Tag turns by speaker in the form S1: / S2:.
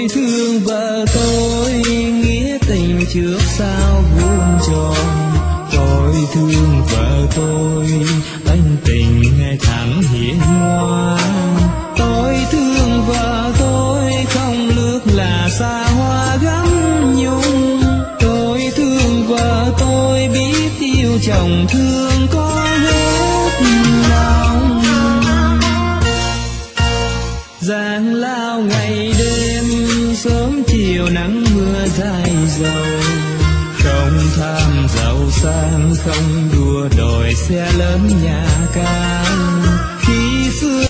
S1: Tôi thương vợ tôi, nghĩa tình trước sau vuông tròn. Tôi thương vợ tôi, ân tình ngày tháng hiền ngoan. Tôi thương vợ tôi, không lước là xa hoa gấm nhung. Tôi thương vợ tôi, biết yêu chồng thương con hết lòng. Giang lao ngày đêm, sớm chiều nắng mưa dài dầu. Không tham giàu sang, không đua đòi xe lớn nhà cao. Khi xưa